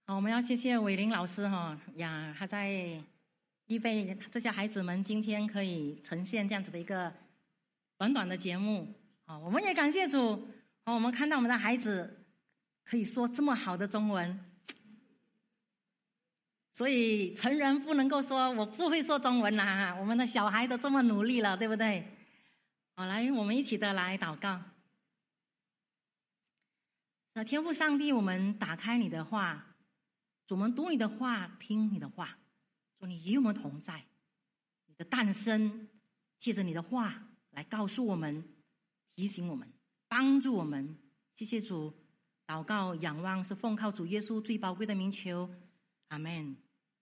好，我们要谢谢伟林老师呀，他在预备这些孩子们今天可以呈现这样子的一个短短的节目。我们也感谢主，我们看到我们的孩子可以说这么好的中文，所以成人不能够说我不会说中文啦，我们的小孩都这么努力了，对不对？好，来，我们一起的来祷告。天父上帝，我们打开你的话，主，我们读你的话，听你的话，主，你与我们同在，你的诞生借着你的话来告诉我们，提醒我们，帮助我们。谢谢主，祷告仰望是奉靠主耶稣最宝贵的名求，阿们。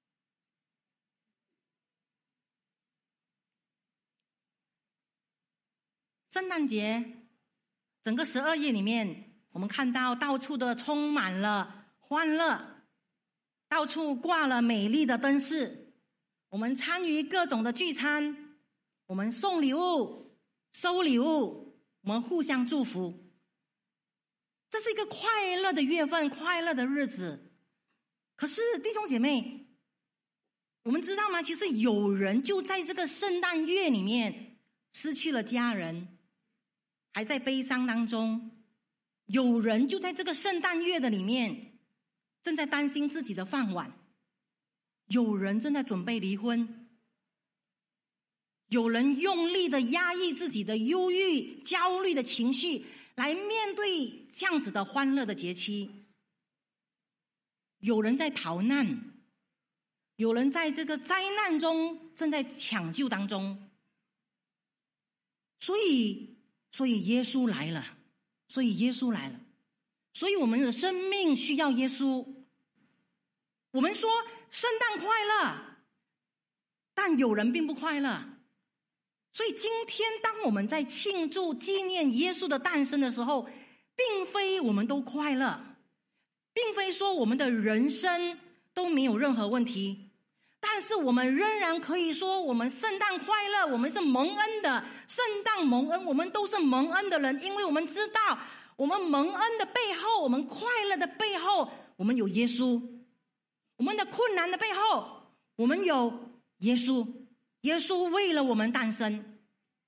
圣诞节整个12月里面，我们看到到处的充满了欢乐，到处挂了美丽的灯饰，我们参与各种的聚餐，我们送礼物收礼物，我们互相祝福。这是一个快乐的月份，快乐的日子。可是弟兄姐妹，我们知道吗？其实有人就在这个圣诞月里面失去了家人，还在悲伤当中。有人就在这个圣诞月的里面正在担心自己的饭碗，有人正在准备离婚，有人用力的压抑自己的忧郁焦虑的情绪来面对这样子的欢乐的节期，有人在逃难，有人在这个灾难中正在抢救当中。所以耶稣来了，所以我们的生命需要耶稣。我们说圣诞快乐，但有人并不快乐。所以今天当我们在庆祝纪念耶稣的诞生的时候，并非我们都快乐，并非说我们的人生都没有任何问题，但是我们仍然可以说我们圣诞快乐，我们是蒙恩的，圣诞蒙恩，我们都是蒙恩的人。因为我们知道我们蒙恩的背后，我们快乐的背后，我们有耶稣。我们的困难的背后，我们有耶稣。耶稣为了我们诞生。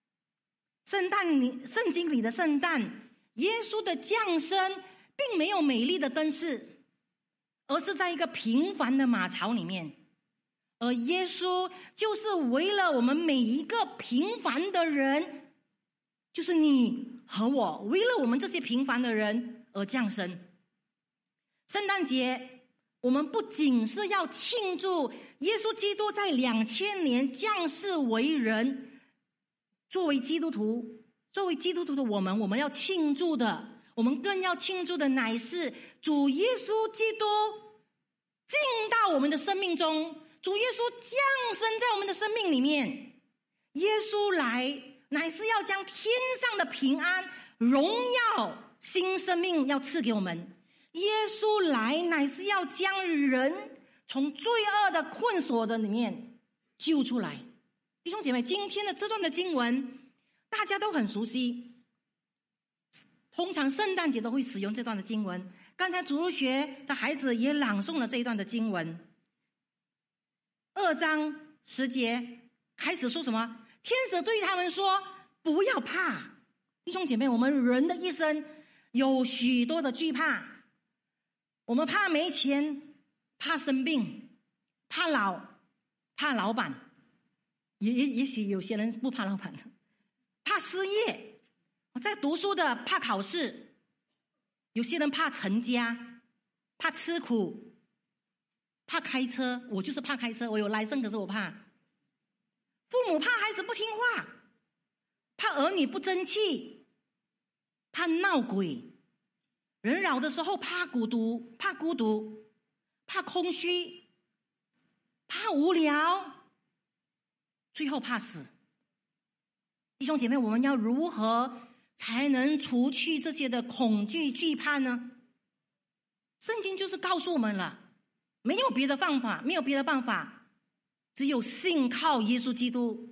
圣经里的圣诞，耶稣的降生并没有美丽的灯饰，而是在一个平凡的马槽里面。而耶稣就是为了我们每一个平凡的人，就是你和我，为了我们这些平凡的人而降生。圣诞节我们不仅是要庆祝耶稣基督在2000年降世为人，作为基督徒的我们要庆祝的，我们更要庆祝的乃是主耶稣基督进到我们的生命中，主耶稣降生在我们的生命里面。耶稣来乃是要将天上的平安荣耀新生命要赐给我们。耶稣来乃是要将人从罪恶的困锁的里面救出来。弟兄姐妹，今天的这段的经文大家都很熟悉，通常圣诞节都会使用这段的经文。刚才主日学的孩子也朗诵了这一段的经文。2章10节开始说什么？天使对他们说，不要怕。弟兄姐妹，我们人的一生有许多的惧怕，我们怕没钱，怕生病，怕老板，也许有些人不怕老板的，怕失业，在读书的怕考试，有些人怕成家，怕吃苦，怕开车。我就是怕开车，我有license，可是我怕。父母怕孩子不听话，怕儿女不争气，怕闹鬼。人老的时候怕孤独，怕空虚，怕无聊，最后怕死。弟兄姐妹，我们要如何才能除去这些的恐惧惧怕呢？圣经就是告诉我们了，没有别的办法，只有信靠耶稣基督，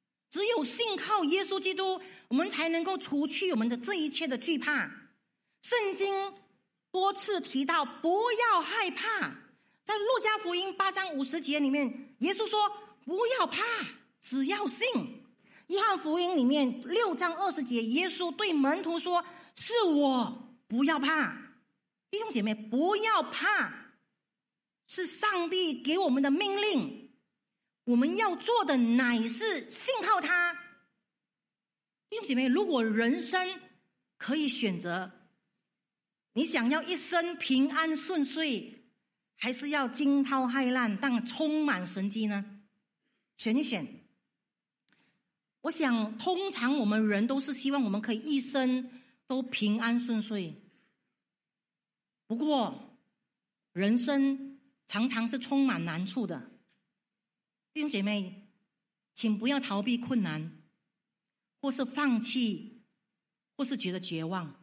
我们才能够除去我们的这一切的惧怕。圣经多次提到不要害怕， 在路加福音8章50节里面，耶稣说不要怕，只要信。约翰福音里面6章20节，耶稣对门徒说，是我，不要怕。弟兄姐妹，不要怕，是上帝给我们的命令，我们要做的乃是信靠他。弟兄姐妹，如果人生可以选择，你想要一生平安顺遂，还是要惊涛骇浪但充满神迹呢？选一选。我想通常我们人都是希望我们可以一生都平安顺遂，不过人生常常是充满难处的。弟兄姐妹，请不要逃避困难，或是放弃，或是觉得绝望。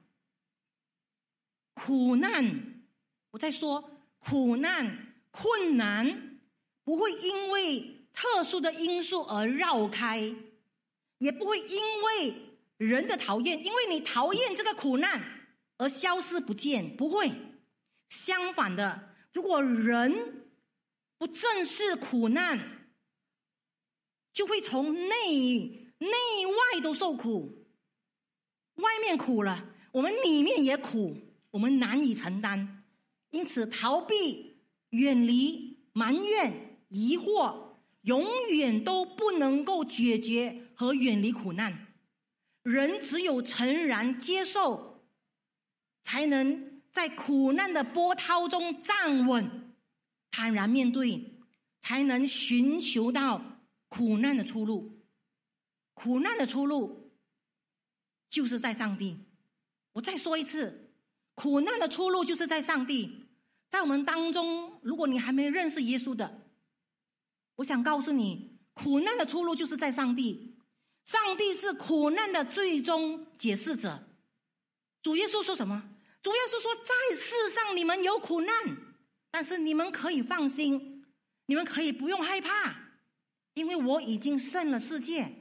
苦难，我在说苦难、困难不会因为特殊的因素而绕开，也不会因为人的讨厌，因为你讨厌这个苦难而消失不见，不会。相反的，如果人不正视苦难，就会从内外都受苦。外面苦了，我们里面也苦，我们难以承担。因此逃避、远离、埋怨、疑惑，永远都不能够解决和远离苦难。人只有诚然接受，才能在苦难的波涛中站稳，坦然面对，才能寻求到苦难的出路。苦难的出路就是在上帝。我再说一次，苦难的出路就是在上帝。在我们当中，如果你还没认识耶稣的，我想告诉你，苦难的出路就是在上帝。上帝是苦难的最终解释者。主耶稣说什么？主耶稣说，在世上你们有苦难，但是你们可以放心，你们可以不用害怕，因为我已经胜了世界。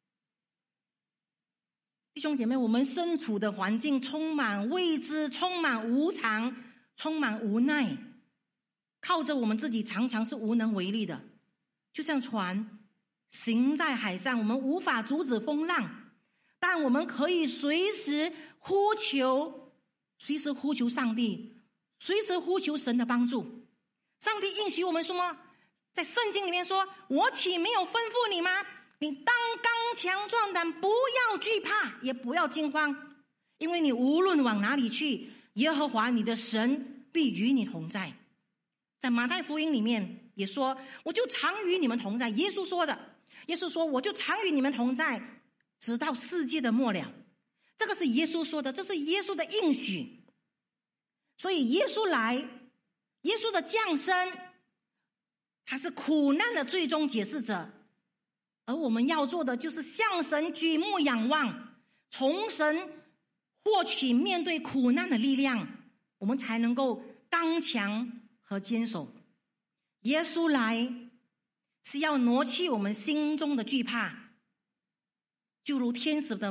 弟兄姐妹，我们身处的环境充满未知，充满无常，充满无奈，靠着我们自己常常是无能为力的。就像船行在海上，我们无法阻止风浪，但我们可以随时呼求上帝，随时呼求神的帮助。上帝应许我们说吗？在圣经里面说，我岂没有吩咐你吗？你当刚强壮胆，不要惧怕，也不要惊慌，因为你无论往哪里去，耶和华你的神必与你同在。在马太福音里面也说，我就常与你们同在。耶稣说的，耶稣说，我就常与你们同在，直到世界的末了。这个是耶稣说的，这是耶稣的应许。所以耶稣来，耶稣的降生，他是苦难的最终解释者。而我们要做的就是向神举目仰望，从神获取面对苦难的力量，我们才能够刚强和坚守。耶稣来是要挪去我们心中的惧怕，就如天使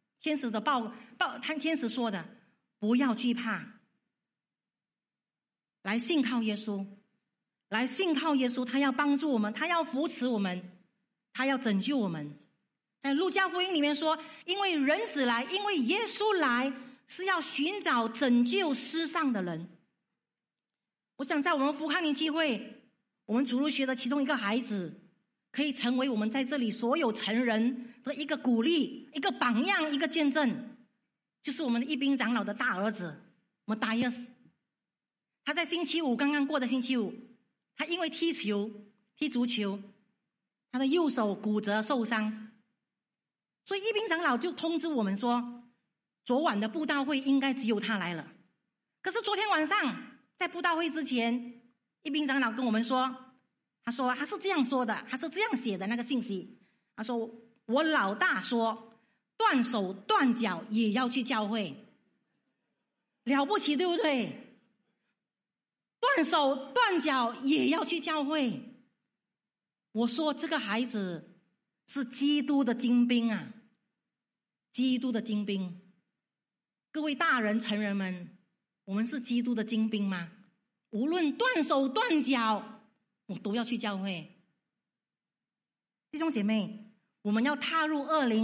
说的，不要惧怕，来信靠耶稣，来信靠耶稣，他要帮助我们，他要扶持我们，他要拯救我们。在路加福音里面说，因为人子来，因为耶稣来，是要寻找拯救世上的人。我想在我们福康宁聚会，我们主日学的其中一个孩子，可以成为我们在这里所有成人的一个鼓励，一个榜样，一个见证。就是我们的一兵长老的大儿子我们大耶斯，他在星期五，刚刚过的星期五，他因为踢足球，他的右手骨折受伤，所以一兵长老就通知我们说，昨晚的布道会应该只有他来了。可是昨天晚上在布道会之前，一兵长老跟我们说，他是这样说的，他是这样写的那个信息，他说，我老大说断手断脚也要去教会，了不起对不对？断手断脚也要去教会。我说这个孩子是基督的精兵啊，基督的精兵。各位大人成人们，我们是基督的精兵吗？ 无论断手断脚，我都要去教会。弟兄姐妹，我们要踏入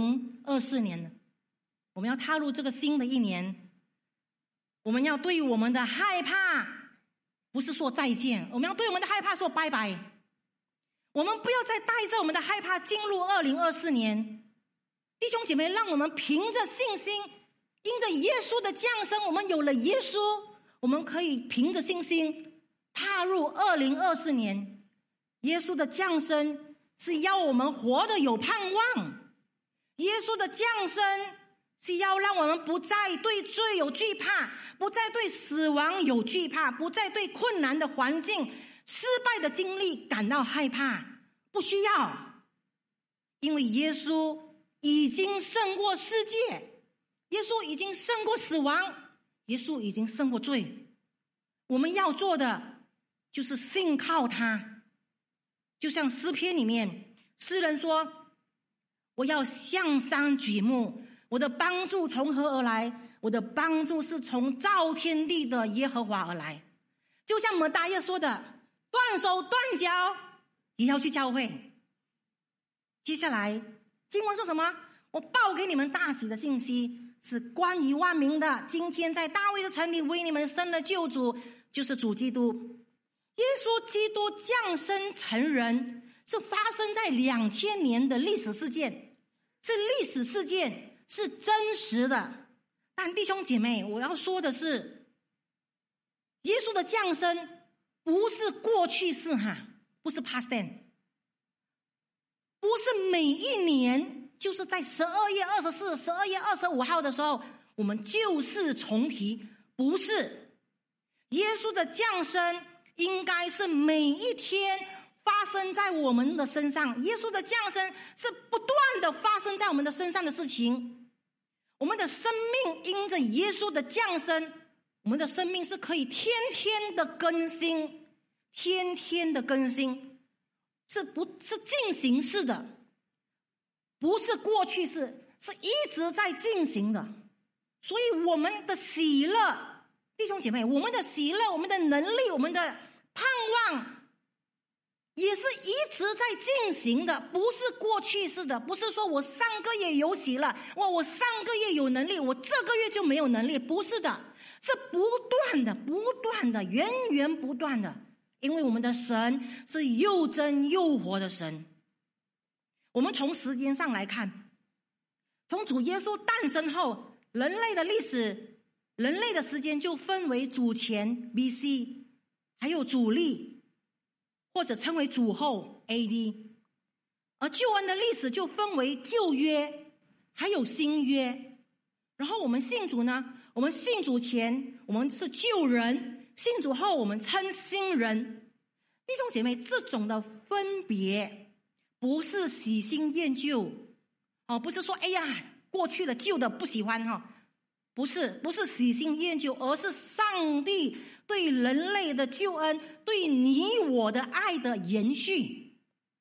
2024年了，我们要踏入这个新的一年，我们要对我们的害怕不是说再见，我们要对我们的害怕说拜拜。我们不要再带着我们的害怕进入2024年。弟兄姐妹，让我们凭着信心，因着耶稣的降生，我们有了耶稣，我们可以凭着信心踏入2024年。耶稣的降生是要我们活得有盼望，耶稣的降生是要让我们不再对罪有惧怕，不再对死亡有惧怕，不再对困难的环境、失败的经历感到害怕。不需要，因为耶稣已经胜过世界，耶稣已经胜过死亡，耶稣已经胜过罪。我们要做的就是信靠他。就像诗篇里面诗人说，我要向山举目，我的帮助从何而来？我的帮助是从造天地的耶和华而来。就像摩大爷说的，断手断脚也要去教会。接下来经文说什么？我报给你们大喜的信息，是关于万民的。今天在大卫的城里为你们生了救主，就是主基督。耶稣基督降生成人，是发生在2000年的历史事件，这历史事件是真实的。但弟兄姐妹，我要说的是，耶稣的降生不是过去式不是 past tense， 不是每一年就是在12月24、12月25号的时候我们旧事重提，不是。耶稣的降生应该是每一天发生在我们的身上，耶稣的降生是不断的发生在我们的身上的事情。我们的生命因着耶稣的降生，我们的生命是可以天天的更新，天天的更新，是进行式的，不是过去式，是一直在进行的。所以我们的喜乐，弟兄姐妹，我们的喜乐，我们的能力，我们的盼望也是一直在进行的，不是过去式的。不是说我上个月有喜乐，我上个月有能力，我这个月就没有能力，不是的，是不断的源源不断的。因为我们的神是又真又活的神。我们从时间上来看，从主耶稣诞生后，人类的历史，人类的时间就分为主前 BC， 还有主历，或者称为主后 AD。 而救恩的历史就分为旧约还有新约。然后我们信主呢，我们信主前我们是旧人，信主后我们称新人。弟兄姐妹，这种的分别不是喜新厌旧不是说哎呀过去的旧的不喜欢不是喜新厌旧，而是上帝对人类的救恩，对你我的爱的延续。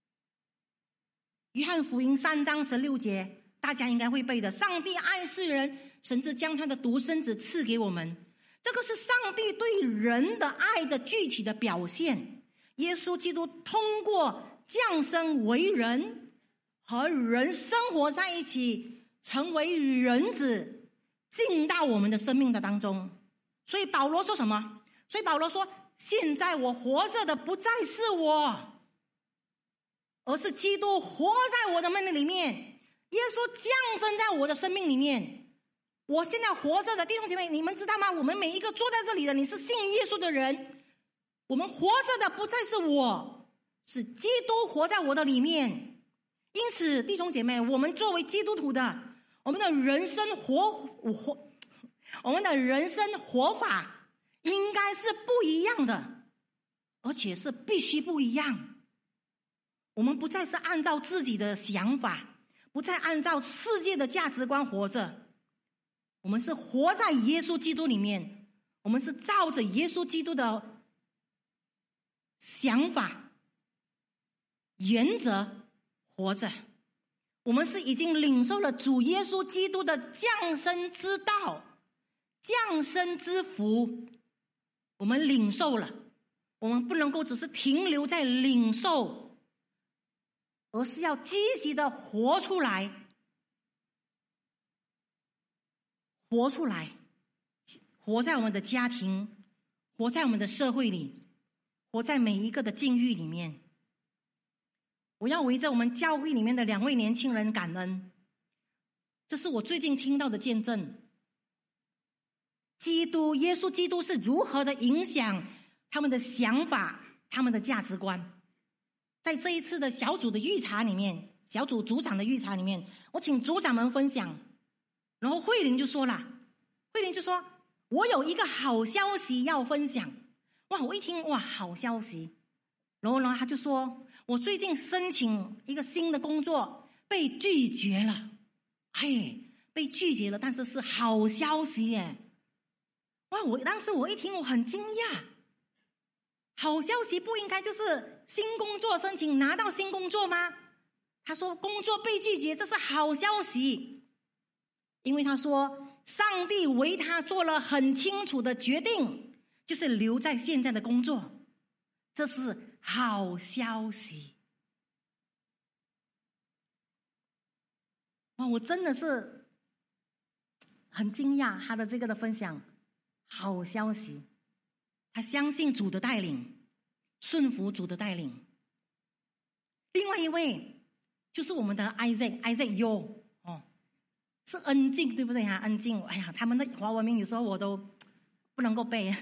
约翰福音3章16节大家应该会背的，上帝爱世人，甚至将他的独生子赐给我们。这个是上帝对人的爱的具体的表现。耶稣基督通过降生为人，和人生活在一起，成为人子，进到我们的生命的当中。所以保罗说什么？所以保罗说，现在我活着的不再是我，而是基督活在我的命里面，耶稣降生在我的生命里面。我现在活着的弟兄姐妹，你们知道吗？我们每一个坐在这里的，你是信耶稣的人，我们活着的不再是我，是基督活在我的里面。因此弟兄姐妹，我们作为基督徒的，我们的人生活法应该是不一样的，而且是必须不一样。我们不再是按照自己的想法，不再按照世界的价值观活着，我们是活在耶稣基督里面，我们是照着耶稣基督的想法原则活着。我们是已经领受了主耶稣基督的降生之道，降生之福，我们领受了， 我们不能够只是停留在领受，而是要积极的活出来，活出来，活在我们的家庭，活在我们的社会里，活在每一个的境遇里面。我要围着我们教会里面的2位年轻人感恩，这是我最近听到的见证。耶稣基督是如何的影响他们的想法，他们的价值观。在这一次的小组的预查里面，小组组长的预查里面，我请组长们分享，然后慧玲就说了，慧玲就说我有一个好消息要分享。哇，我一听，哇，好消息。然后呢，他就说我最近申请一个新的工作被拒绝了。嘿，被拒绝了，但是是好消息耶。哇，当时我一听，我很惊讶。好消息不应该就是新工作申请拿到新工作吗？他说工作被拒绝，这是好消息。因为他说上帝为他做了很清楚的决定，就是留在现在的工作，这是好消息。哇，我真的是很惊讶他的这个的分享。好消息，他相信主的带领，顺服主的带领。另外一位就是我们的 Isaac Yo 是恩静，对不对啊？恩静，哎呀，他们的华文名有时候我都不能够背。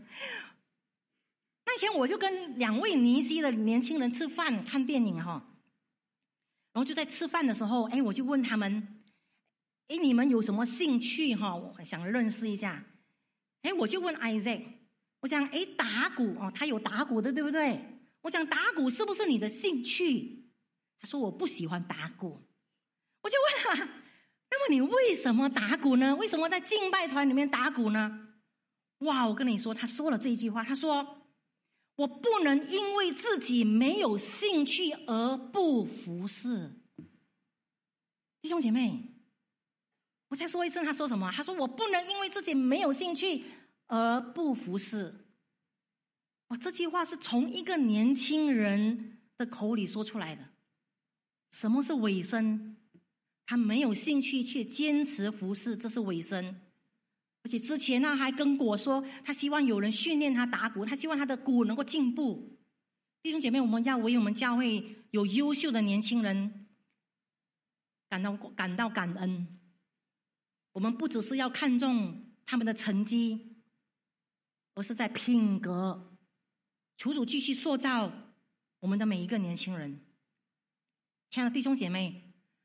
那天我就跟2位尼西的年轻人吃饭看电影然后就在吃饭的时候，我就问他们，你们有什么兴趣我想认识一下。我就问 Isaac， 我想打鼓他有打鼓的，对不对？我想打鼓是不是你的兴趣？他说我不喜欢打鼓。我就问他，那么你为什么打鼓呢？为什么在敬拜团里面打鼓呢？哇，我跟你说，他说了这一句话，他说我不能因为自己没有兴趣而不服侍。弟兄姐妹，我再说一次，他说什么？他说我不能因为自己没有兴趣而不服侍。这句话是从一个年轻人的口里说出来的。什么是委身？他没有兴趣却坚持服侍，这是委身。而且之前还跟我说，他希望有人训练他打鼓，他希望他的鼓能够进步。弟兄姐妹，我们要为我们教会有优秀的年轻人感到感恩。我们不只是要看重他们的成绩，而是在品格。求主继续塑造我们的每一个年轻人。亲爱的弟兄姐妹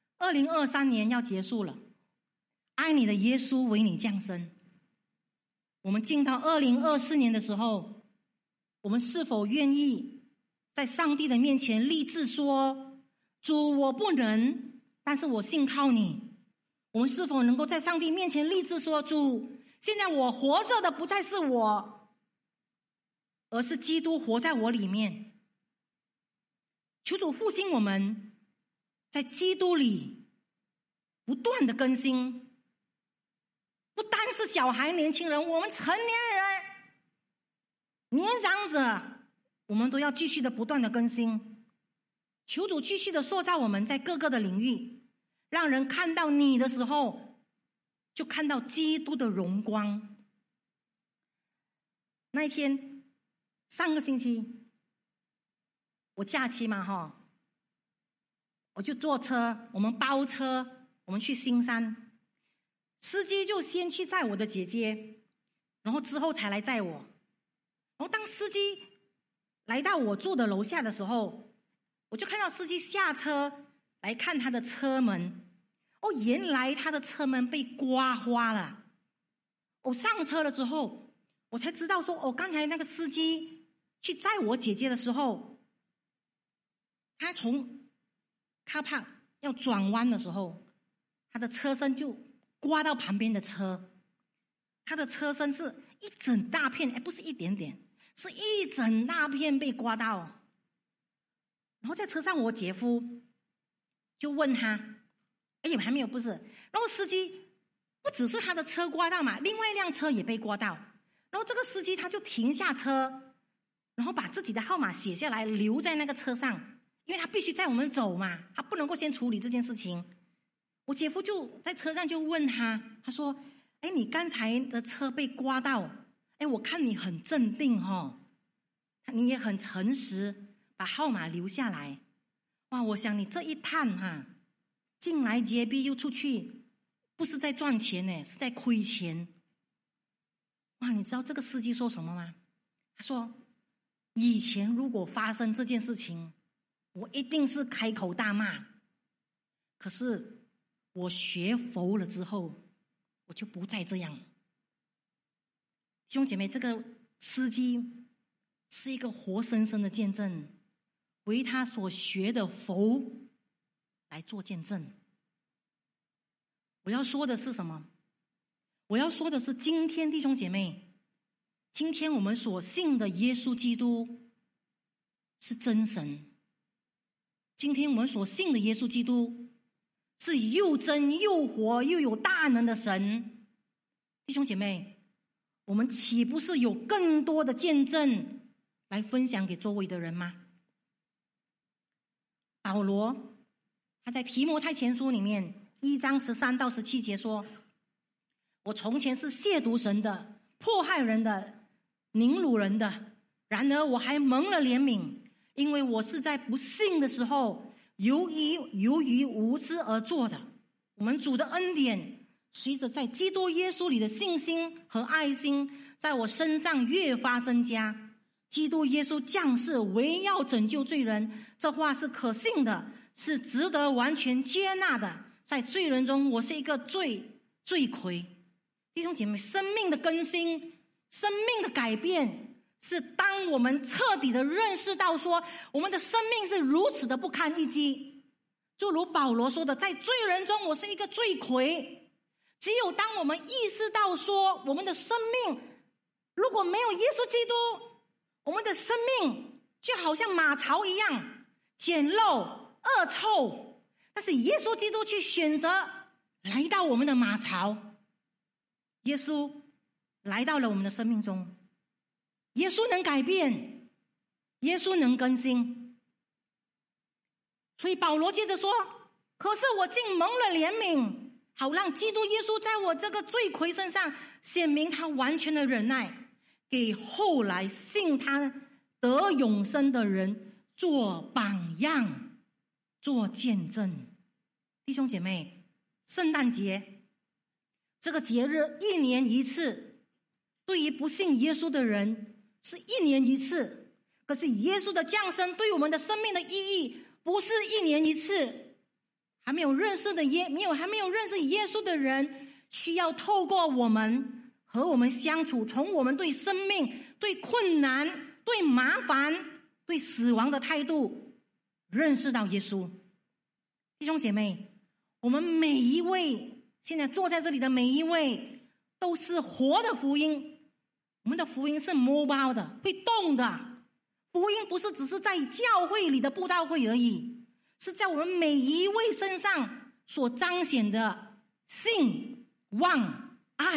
，2023年要结束了，爱你的耶稣为你降生。我们进到2024年的时候，我们是否愿意在上帝的面前立志说，主，我不能，但是我信靠你。我们是否能够在上帝面前立志说，主，现在我活着的不再是我，而是基督活在我里面。求主复兴我们在基督里不断的更新，不单是小孩年轻人，我们成年人年长者，我们都要继续的不断的更新。求主继续的塑造我们在各个的领域，让人看到你的时候就看到基督的荣光。那一天上个星期我假期嘛我就坐车，我们包车，我们去新山，司机就先去载我的姐姐，然后之后才来载我。然后当司机来到我住的楼下的时候，我就看到司机下车来看他的车门。原来他的车门被刮花了。我上车了之后，我才知道说，刚才那个司机去载我姐姐的时候，他从car park要转弯的时候，他的车身就刮到旁边的车。他的车身是一整大片，不是一点点，是一整大片被刮到。然后在车上，我姐夫就问他，还没有，不是。然后司机不只是他的车刮到嘛，另外一辆车也被刮到。然后这个司机他就停下车，然然后把自己的号码写下来，留在那个车上，因为他必须载我们走嘛，他不能够先处理这件事情。我姐夫就在车上就问他，他说：“哎，你刚才的车被刮到，哎，我看你很镇定哦，你也很诚实，把号码留下来。哇，我想你这一趟哈，进来接币又出去，不是在赚钱呢，是在亏钱。哇，你知道这个司机说什么吗？他说，以前如果发生这件事情，我一定是开口大骂。可是我学佛了之后，我就不再这样。弟兄姐妹，这个司机是一个活生生的见证，为他所学的佛来做见证。我要说的是什么？我要说的是，今天弟兄姐妹，今天我们所信的耶稣基督是真神。今天我们所信的耶稣基督是又真又活又有大能的神。弟兄姐妹，我们岂不是有更多的见证来分享给周围的人吗？保罗他在提摩太前书里面1章13到17节说，我从前是亵渎神的，迫害人的，凌辱人的，然而我还蒙了怜悯，因为我是在不信的时候由于无知而做的。我们主的恩典随着在基督耶稣里的信心和爱心在我身上越发增加。基督耶稣降世为要拯救罪人，这话是可信的，是值得完全接纳的。在罪人中，我是一个罪魁。弟兄姐妹，生命的更新，生命的改变，是当我们彻底的认识到说，我们的生命是如此的不堪一击。就如保罗说的，在罪人中我是一个罪魁。只有当我们意识到说，我们的生命如果没有耶稣基督，我们的生命就好像马槽一样简陋恶臭，但是耶稣基督去选择来到我们的马槽，耶稣来到了我们的生命中，耶稣能改变，耶稣能更新。所以保罗接着说，可是我竟蒙了怜悯，好让基督耶稣在我这个罪魁身上显明他完全的忍耐，给后来信他得永生的人做榜样，做见证。弟兄姐妹，圣诞节这个节日1年一次，对于不信耶稣的人是1年一次，可是耶稣的降生对我们的生命的意义不是1年一次。还没有认识耶稣的人，需要透过我们和我们相处，从我们对生命、对困难、对麻烦、对死亡的态度，认识到耶稣。弟兄姐妹，我们每一位现在坐在这里的每一位都是活的福音。我们的福音是 mobile 的，会动的。福音不是只是在教会里的布道会而已，是在我们每一位身上所彰显的信、望、爱。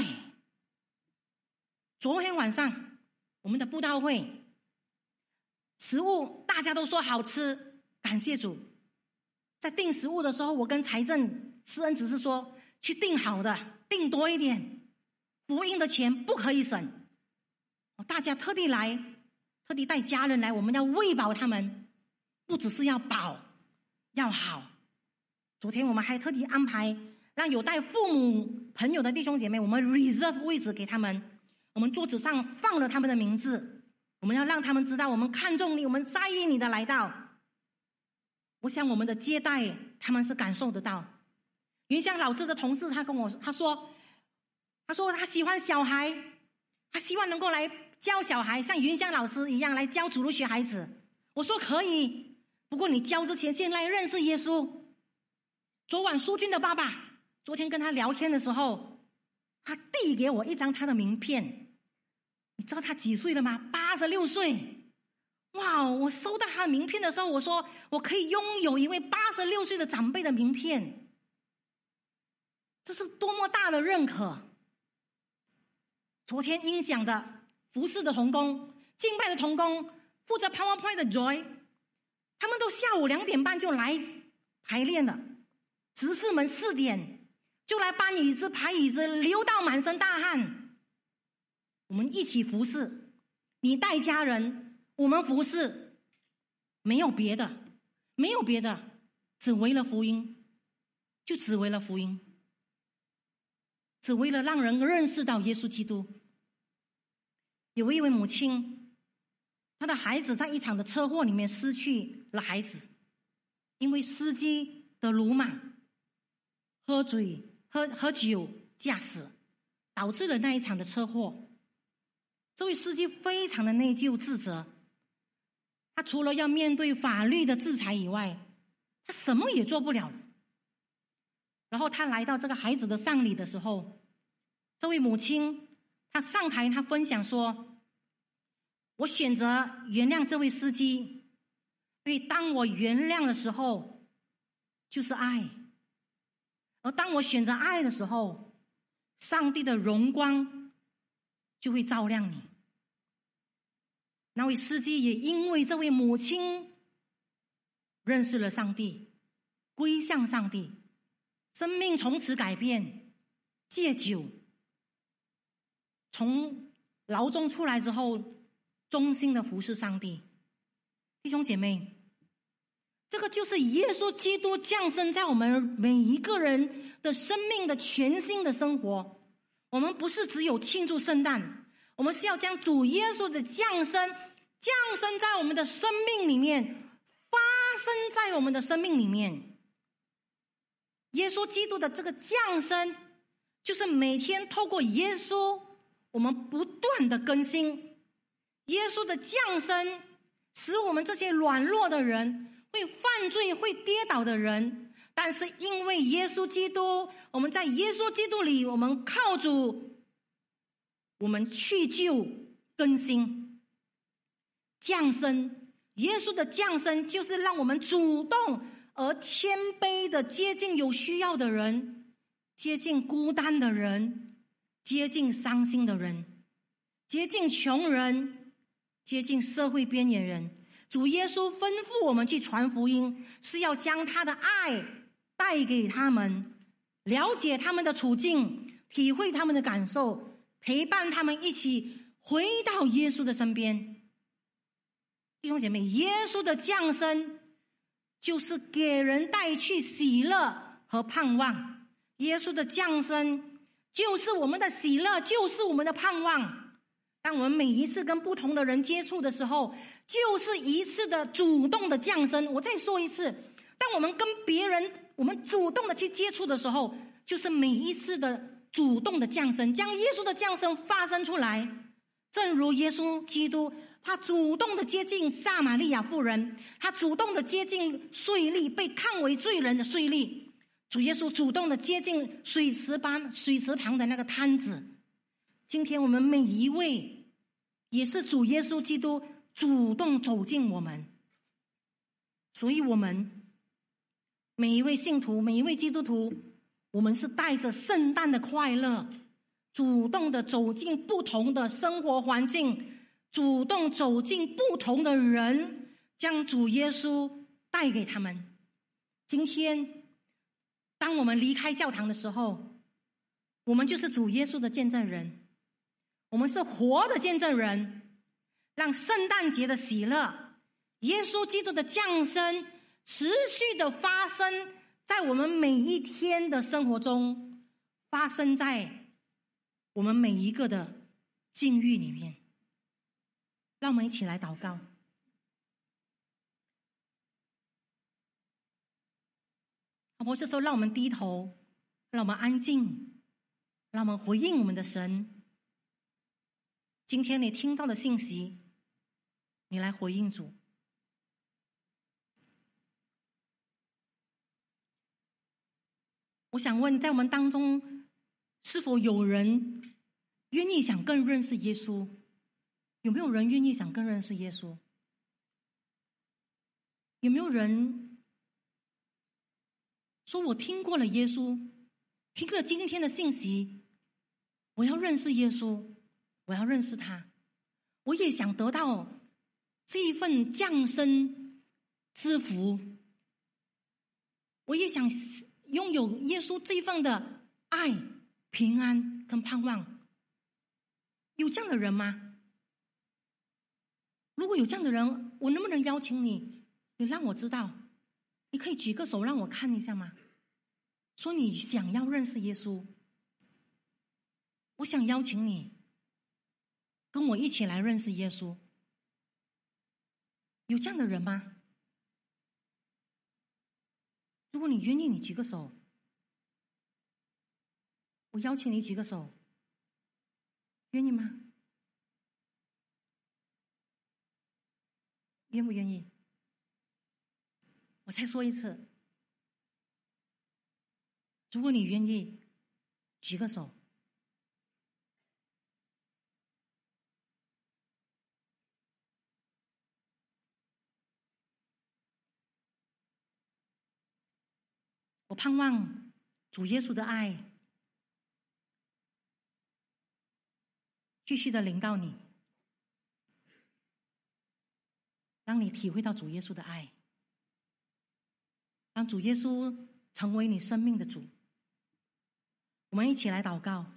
昨天晚上我们的布道会食物大家都说好吃，感谢主。在订食物的时候，我跟财政施恩执事说，去订好的，订多一点，福音的钱不可以省。大家特地带家人来，我们要喂饱他们，不只是要饱要好。昨天我们还特地安排让有带父母朋友的弟兄姐妹，我们 reserve 位置给他们，我们桌子上放了他们的名字，我们要让他们知道我们看重你，我们在意你的来到。我想我们的接待他们是感受得到。云香老师的同事他说他喜欢小孩，他希望能够来教小孩，像云香老师一样来教主日学孩子。我说可以，不过你教之前先来认识耶稣。昨晚苏军的爸爸昨天跟他聊天的时候，他递给我一张他的名片。你知道他几岁了吗？86岁。哇，我收到他的名片的时候，我说我可以拥有一位86岁的长辈的名片，这是多么大的认可。昨天音响的、服侍的同工、敬拜的同工负责 PowerPoint 的 Joy， 他们都下午2点半就来排练了，执事们4点就来搬椅子排椅子，流到满身大汗。我们一起服侍，你带家人，我们服侍，没有别的，没有别的，只为了福音，就只为了福音，只为了让人认识到耶稣基督。有一位母亲，她的孩子在一场的车祸里面失去了孩子，因为司机的鲁莽、喝酒驾驶，导致了那一场的车祸。这位司机非常的内疚自责，他除了要面对法律的制裁以外，他什么也做不了。然后他来到这个孩子的丧礼的时候，这位母亲她上台，她分享说，我选择原谅这位司机，因为当我原谅的时候就是爱，而当我选择爱的时候，上帝的荣光就会照亮你。那位司机也因为这位母亲认识了上帝，归向上帝，生命从此改变，戒酒，从牢中出来之后忠心的服侍上帝。弟兄姐妹，这个就是耶稣基督降生在我们每一个人的生命的全新的生活。我们不是只有庆祝圣诞，我们是要将主耶稣的降生在我们的生命里面，发生在我们的生命里面。耶稣基督的这个降生，就是每天透过耶稣，我们不断的更新。耶稣的降生使我们这些软弱的人，会犯罪会跌倒的人，但是因为耶稣基督，我们在耶稣基督里，我们靠主，我们去救更新。降生，耶稣的降生就是让我们主动而谦卑的接近有需要的人，接近孤单的人，接近伤心的人，接近穷人，接近社会边缘人。主耶稣吩咐我们去传福音，是要将他的爱带给他们，了解他们的处境，体会他们的感受，陪伴他们一起回到耶稣的身边。弟兄姐妹，耶稣的降生就是给人带去喜乐和盼望。耶稣的降生就是我们的喜乐，就是我们的盼望。当我们每一次跟不同的人接触的时候，就是一次的主动的降生。我再说一次，当我们跟别人我们主动的去接触的时候，就是每一次的主动的降生，将耶稣的降生发生出来。正如耶稣基督，他主动的接近撒玛利亚妇人，他主动的接近税吏，被看为罪人的税吏。主耶稣主动的接近水池旁的那个摊子。今天我们每一位也是主耶稣基督主动走进我们，所以我们每一位信徒，每一位基督徒，我们是带着圣诞的快乐，主动的走进不同的生活环境，主动走进不同的人，将主耶稣带给他们。今天当我们离开教堂的时候，我们就是主耶稣的见证人，我们是活的见证人，让圣诞节的喜乐，耶稣基督的降生持续的发生在我们每一天的生活中，发生在我们每一个的境遇里面。让我们一起来祷告。好不好？这时候让我们低头，让我们安静，让我们回应我们的神。今天你听到的信息，你来回应主。我想问，在我们当中是否有人愿意想更认识耶稣？有没有人愿意想更认识耶稣？有没有人说，我听过了耶稣，听了今天的信息，我要认识耶稣，我要认识他，我也想得到这一份降生之福，我也想拥有耶稣这一份的爱、平安跟盼望。有这样的人吗？如果有这样的人，我能不能邀请你让我知道？你可以举个手让我看一下吗？说你想要认识耶稣，我想邀请你跟我一起来认识耶稣。有这样的人吗？如果你愿意，你举个手。我邀请你举个手，愿意吗？愿不愿意？我再说一次，如果你愿意，举个手。我盼望主耶稣的爱继续的临到你，让你体会到主耶稣的爱，让主耶稣成为你生命的主。我们一起来祷告。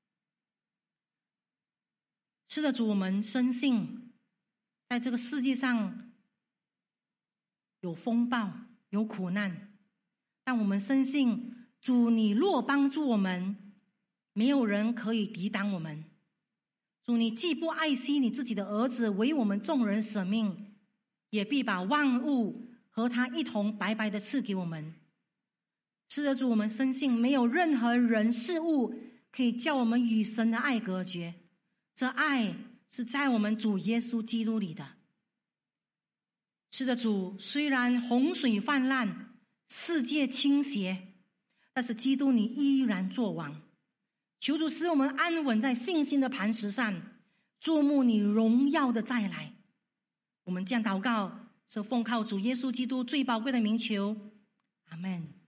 是的，主，我们深信在这个世界上有风暴，有苦难，但我们深信主，你若帮助我们，没有人可以抵挡我们。主，你既不爱惜你自己的儿子为我们众人舍命，也必把万物和他一同白白的赐给我们。是的，主，我们深信没有任何人事物可以叫我们与神的爱隔绝，这爱是在我们主耶稣基督里的。是的，主，虽然洪水泛滥，世界倾斜，但是基督你依然作王。求主使我们安稳在信心的磐石上，注目你荣耀的再来。我们这样祷告，是奉靠主耶稣基督最宝贵的名求，阿们。